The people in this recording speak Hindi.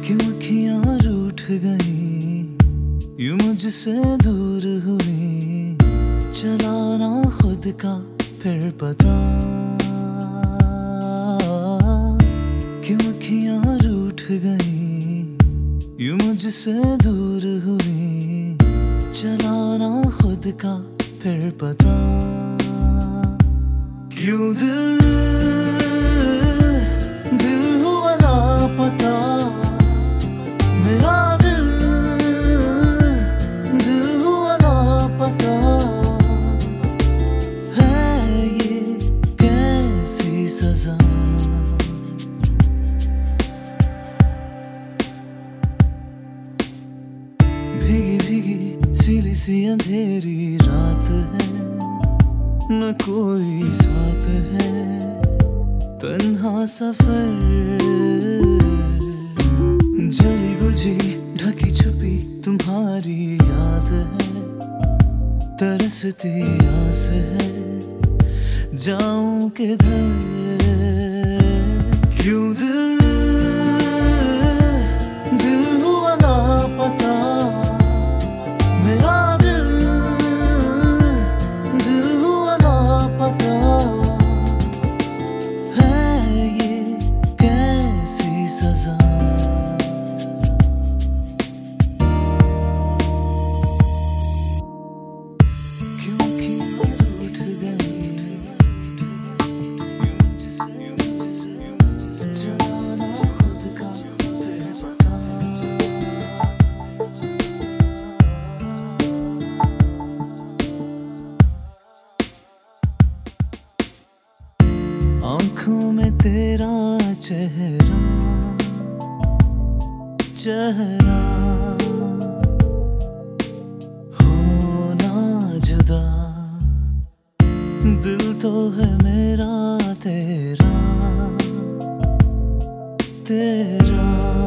क्यों अखियां रूठ गई, यूं मुझसे दूर हुई, चला ना खुद का फिर पता। क्यों अखियां रूठ गई, यूं मुझसे दूर हुई, चला ना खुद का फिर पता। क्यों दिल हुआ लापता, मेरा दिल हुआ लापता। है ये कैसी सजा, भीगी भीगी सीली सी अंधेरी रात है, न कोई साथ है, तन्हा सफर, जली बुझी ढकी छुपी तुम्हारी याद है, तरसती आस है, जाऊं किधर। क्यों दिल हुआ लापता, मेरा दिल हुआ लापता। है ये कैसी सजा, आंखों में तेरा चेहरा होना जुदा, दिल तो है मेरा तेरा।